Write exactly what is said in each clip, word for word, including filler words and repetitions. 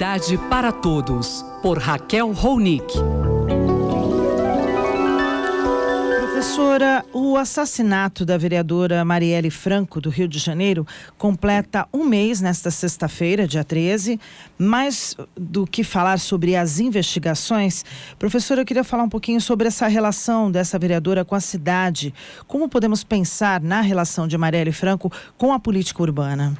Igualdade para Todos, por Raquel Ronick. Professora, o assassinato da vereadora Marielle Franco, do Rio de Janeiro, completa um mês nesta sexta-feira, dia treze. Mais do que falar sobre as investigações, professora, eu queria falar um pouquinho sobre essa relação dessa vereadora com a cidade. Como podemos pensar na relação de Marielle Franco com a política urbana?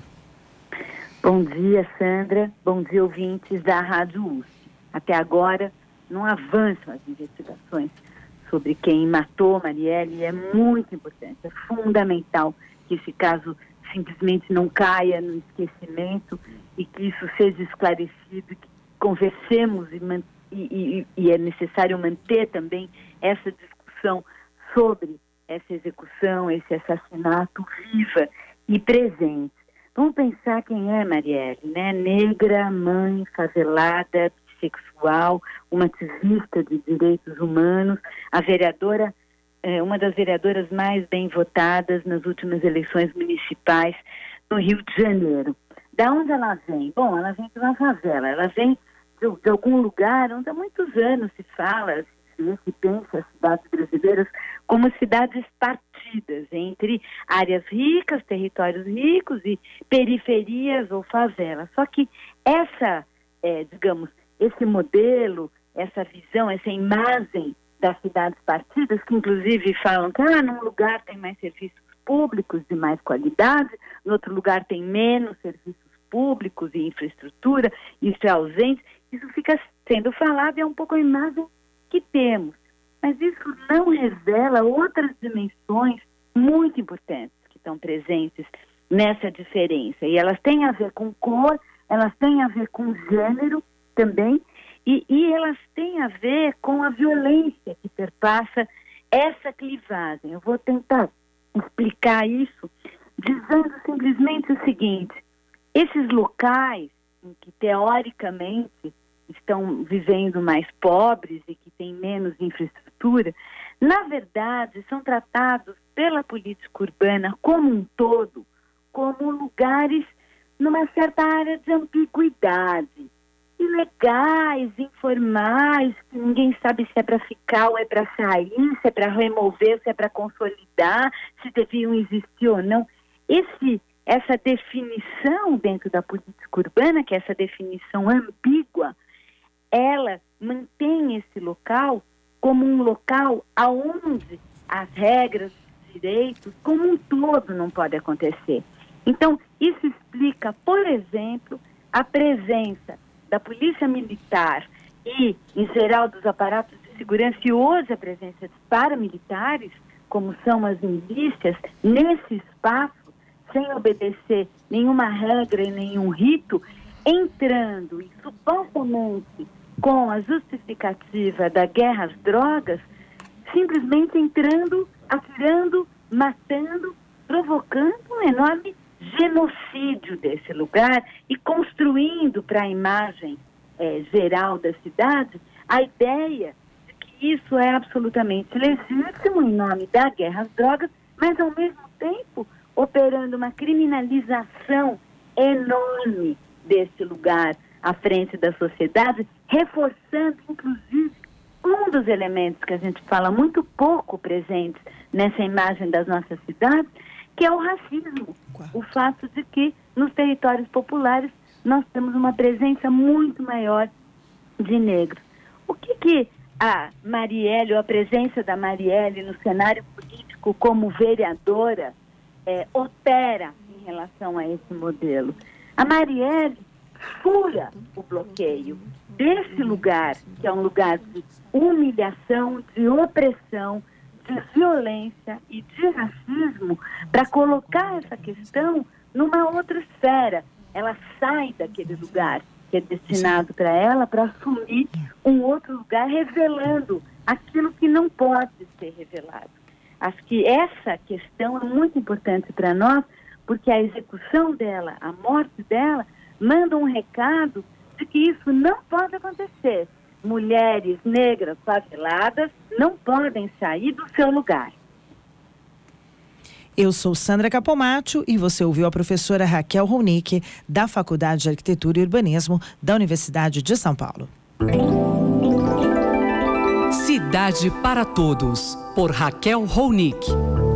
Bom dia, Sandra. Bom dia, ouvintes da Rádio U S P. Até agora, não avançam as investigações sobre quem matou Marielle, e é muito importante, é fundamental que esse caso simplesmente não caia no esquecimento e que isso seja esclarecido, que conversemos e, man- e, e, e é necessário manter também essa discussão sobre essa execução, esse assassinato viva e presente. Vamos pensar quem é Marielle, né? Negra, mãe, favelada, sexual, uma ativista de direitos humanos, a vereadora, é, uma das vereadoras mais bem votadas nas últimas eleições municipais no Rio de Janeiro. Da onde ela vem? Bom, ela vem de uma favela, ela vem de, de algum lugar onde há muitos anos se fala, se, se pensa as cidades brasileiras como cidades partidas entre áreas ricas, territórios ricos e periferias ou favelas. Só que essa, é, digamos, esse modelo, essa visão, essa imagem das cidades partidas, que inclusive falam que ah, num lugar tem mais serviços públicos de mais qualidade, no outro lugar tem menos serviços públicos e infraestrutura, isso é ausente, isso fica sendo falado e é um pouco a imagem que temos. Mas isso não revela outras dimensões muito importantes que estão presentes nessa diferença. E elas têm a ver com cor, elas têm a ver com gênero, também, e, e elas têm a ver com a violência que perpassa essa clivagem. Eu vou tentar explicar isso dizendo simplesmente o seguinte: esses locais em que teoricamente estão vivendo mais pobres e que têm menos infraestrutura, na verdade são tratados pela política urbana como um todo, como lugares numa certa área de ambiguidade, ilegais, informais, que ninguém sabe se é para ficar ou é para sair, se é para remover, se é para consolidar, se deviam existir ou não. Esse, essa definição dentro da política urbana, que é essa definição ambígua, ela mantém esse local como um local aonde as regras, os direitos, como um todo, não pode acontecer. Então, isso explica, por exemplo, a presença da polícia militar e, em geral, dos aparatos de segurança, e hoje a presença de paramilitares, como são as milícias, nesse espaço, sem obedecer nenhuma regra e nenhum rito, entrando e supostamente com a justificativa da guerra às drogas, simplesmente entrando, atirando, matando, provocando um enorme genocídio desse lugar e construindo para a imagem é, geral da cidade a ideia de que isso é absolutamente legítimo em nome da guerra às drogas, mas ao mesmo tempo operando uma criminalização enorme desse lugar à frente da sociedade, reforçando inclusive um dos elementos que a gente fala muito pouco presentes nessa imagem das nossas cidades, que é o racismo. O fato de que nos territórios populares nós temos uma presença muito maior de negros. O que que a Marielle, ou a presença da Marielle no cenário político como vereadora, é, opera em relação a esse modelo? A Marielle fura o bloqueio desse lugar, que é um lugar de humilhação, de opressão, de violência e de racismo, para colocar essa questão numa outra esfera. Ela sai daquele lugar que é destinado para ela para assumir um outro lugar, revelando aquilo que não pode ser revelado. Acho que essa questão é muito importante para nós, porque a execução dela, a morte dela, manda um recado de que isso não pode acontecer. Mulheres negras faveladas não podem sair do seu lugar. Eu sou Sandra Capomatto e você ouviu a professora Raquel Ronick, da Faculdade de Arquitetura e Urbanismo da Universidade de São Paulo. Cidade para Todos, por Raquel Ronick.